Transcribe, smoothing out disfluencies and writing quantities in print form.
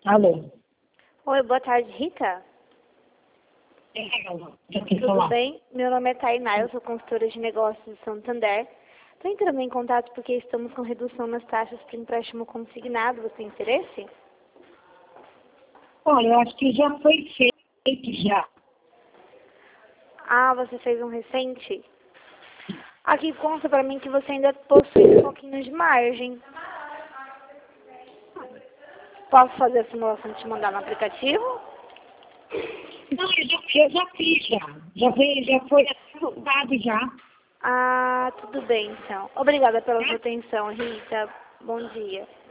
Alô? Oi, boa tarde, Rita. Tudo bem? Meu nome é Tainá, eu sou consultora de negócios de Santander. Estou entrando em contato porque estamos com redução nas taxas para empréstimo consignado. Você tem interesse? Olha, eu acho que já foi feito já. Ah, você fez um recente? Aqui consta para mim que você ainda possui um pouquinho de margem. Posso fazer a simulação e te mandar no aplicativo? Não, eu já fiz já. Já foi aprovado já. Ah, tudo bem então. Obrigada pela sua atenção, Rita. Bom dia.